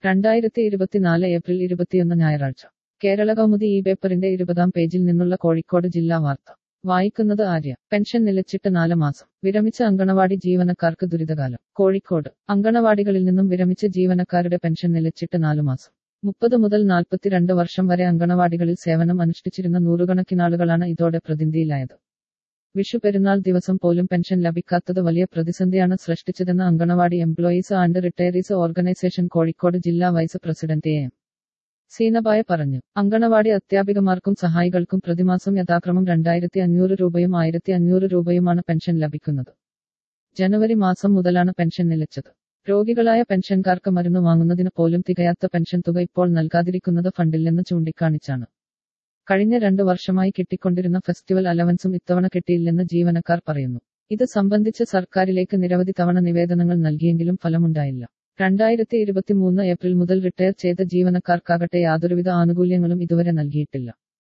2024 April 21 ഞായറാഴ്ച കേരള കൗമുദി ഈ പേപ്പറിന്റെ 20-ാം പേജിൽ നിന്നുള്ള കോഴിക്കോട് ജില്ലാ വാർത്ത വായിക്കുന്നത് ആര്യ. പെൻഷൻ നിലച്ചിട്ട് 4 മാസം. വിരമിച്ച അങ്കണവാടി ജീവനക്കാർക്ക് ദുരിതകാലം. കോഴിക്കോട്. അങ്കണവാടികളിൽ നിന്നും വിരമിച്ച ജീവനക്കാരുടെ പെൻഷൻ നിലച്ചിട്ട് 4 മാസം. 30 മുതൽ 42 വർഷം വരെ അങ്കണവാടികളിൽ സേവനം അനുഷ്ഠിച്ചിരുന്ന നൂറുകണക്കിനാളുകളാണ് ഇതോടെ പ്രതിസന്ധിയിലായത്. വിഷു പെരുന്നാൾ ദിവസം പോലും പെൻഷൻ ലഭിക്കാത്തത് വലിയ പ്രതിസന്ധിയാണ് സൃഷ്ടിച്ചതെന്ന് anganwadi employees and retirees organisation Kozhikode ജില്ലാ വൈസ് പ്രസിഡന്റ് എം. സീനബായ പറഞ്ഞു. അങ്കണവാടി അധ്യാപികമാർക്കും സഹായികൾക്കും പ്രതിമാസം യഥാക്രമം 2500 രൂപയും 1500 രൂപയുമാണ് പെൻഷൻ ലഭിക്കുന്നത്. ജനുവരി മാസം മുതലാണ് പെൻഷൻ നിലച്ചത്. രോഗികളായ പെൻഷൻകാർക്ക് മരുന്ന് വാങ്ങുന്നതിന് പോലും തികയാത്ത പെൻഷൻ തുക ഇപ്പോൾ നൽകാതിരിക്കുന്നത് ഫണ്ടില്ലെന്ന് ചൂണ്ടിക്കാണിച്ചാണ്. കഴിഞ്ഞ 2 വർഷമായി കിട്ടിക്കൊണ്ടിരുന്ന ഫെസ്റ്റിവൽ അലവൻസും ഇത്തവണ കിട്ടിയില്ലെന്ന് ജീവനക്കാർ പറയുന്നു. ഇത് സംബന്ധിച്ച് സർക്കാരിലേക്ക് നിരവധി തവണ നിവേദനങ്ങൾ നൽകിയെങ്കിലും ഫലമുണ്ടായില്ല. 2023 ഏപ്രിൽ മുതൽ റിട്ടയർ ചെയ്ത ജീവനക്കാർക്കാകട്ടെ യാതൊരുവിധ ആനുകൂല്യങ്ങളും ഇതുവരെ നൽകിയിട്ടില്ല.